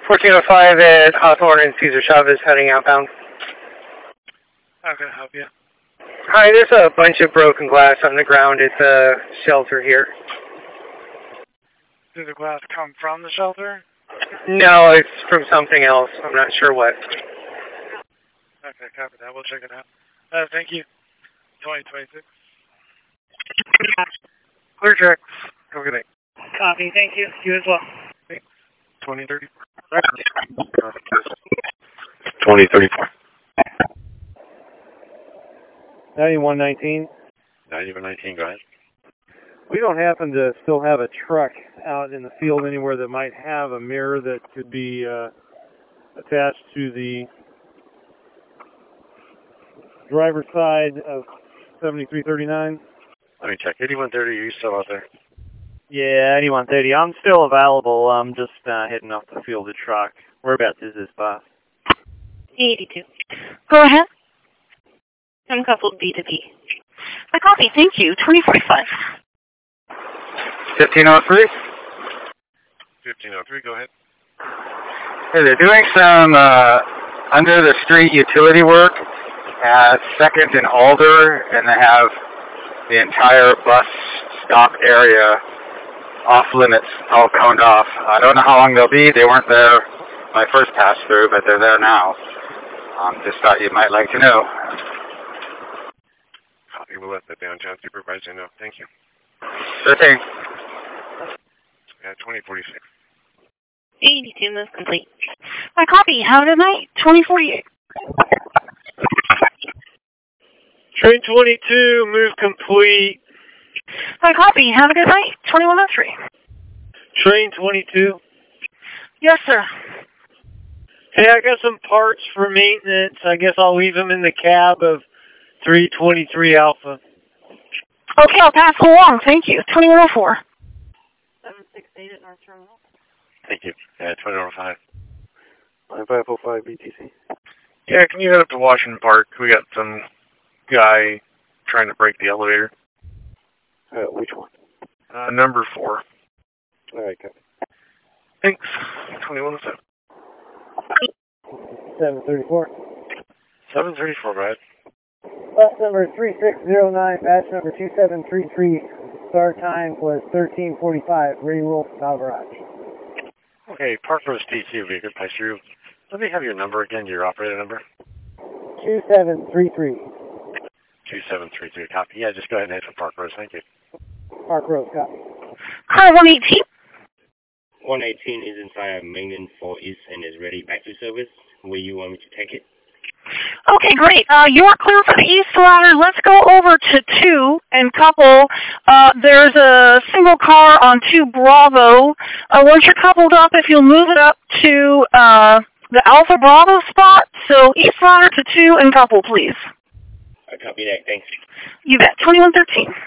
1405 at Hawthorne and Cesar Chavez heading outbound. How can I help you? Hi, there's a bunch of broken glass on the ground at the shelter here. Did the glass come from the shelter? No, it's from something else. I'm not sure what. Okay, copy that. We'll check it out. Thank you. 2026. Clear tracks. Have a good night. Copy. Thank you. You as well. Thanks. 2034. 2034. 9119. 9119, go ahead. We don't happen to still have a truck out in the field anywhere that might have a mirror that could be attached to the driver's side of 7339. Let me check. 8130, are you still out there? Yeah, 8130. I'm still available. I'm just heading off the field of truck. Whereabouts is this boss? 82. Go ahead. Uncoupled B2B. I copy. Thank you. 2045. 1503? 1503, go ahead. Hey, they're doing some under the street utility work at 2nd and Alder, and they have the entire bus stop area off limits, all coned off. I don't know how long they'll be. They weren't there my first pass through, but they're there now. Just thought you might like to know. Copy. We'll let the downtown supervisor know. Thank you. Sure thing. Yeah, 2046. 82 move complete. I copy. Have a good night. 2048. Train 22, move complete. I copy. Have a good night. 2103. Train 22. Yes, sir. Hey, I got some parts for maintenance. I guess I'll leave them in the cab of 323 Alpha. Okay, I'll pass along. Thank you. 2104. 768 at North Terminal. Thank you. Yeah, 2005. 9505 BTC. Yeah, can you head up to Washington Park? We got some guy trying to break the elevator. Which one? Number 4. All right, copy. Thanks. 2107. 734. 734, go ahead. Bus number 3609, batch number 2733. Start time was 1345. Ready roll to Bow Garage. Okay, Park Rose TC would be a good place for you. Let me have your number again, your operator number. 2733. 2733, copy. Yeah, just go ahead and head for Park Rose, thank you. Park Rose, copy. Hi, 118. 118 is inside maintenance for East and is ready back to service. Where you want me to take it? Okay, great. You're clear for the east ladder. Let's go over to 2 and couple. There's a single car on 2 Bravo. Once you're coupled up, if you'll move it up to the Alpha Bravo spot. So east ladder to 2 and couple, please. I copy that. Thanks. You bet. 2113.